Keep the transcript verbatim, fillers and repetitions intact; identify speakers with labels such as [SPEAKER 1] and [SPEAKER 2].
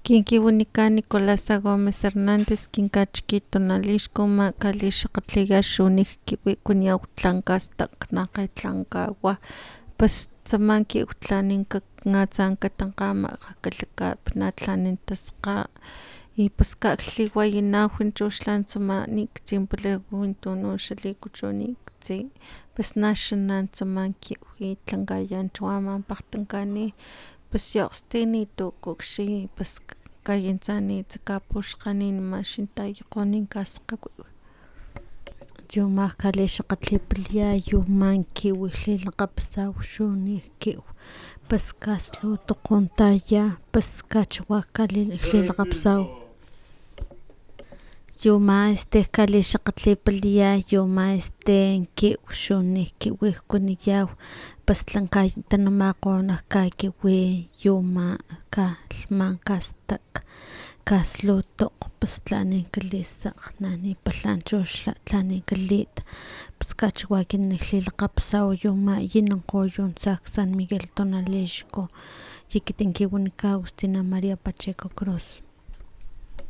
[SPEAKER 1] Kinkiunika Nicolasa Gómez Hernández kinkachkito nalixko ma kalixakatliga xunik kiwi kunyau tlankastak nakgetlankawa pues tsaman kiwtlaninka ngatsanka tankgama kalaka pinatlhanin tasqa y pues kaklhiway nawin chuxlan tsama niktsinpala tunu xa likuchuni ktsi pues naxanan tsama kiwi tlankayan chu pakgtankani pues yo'okgstinitu kukxi pues kayintsanitsa kapuxkganin ama xintayakgonin kaskwiwi chu ama kalixakgatlipalya yu man kiwi lilakgapasau xunik kiw pues kaslutokgontaya pues kachawa lilakgapasau chu ama este kalixakgatlipalya yu ama este kiw xunik kiwi kuaniyaw pues tlankay tanamakgo nak kakiwi yu ama kalhman kastak kaslutokg pus tlani kalisakg chuxla tlani kalit pus kachawa ekinan lilakgapasau yu ama yinankgo yu tsa San Miguel Tonalixco chi ekiti kiwanika Agustina María Pacheco Cruz.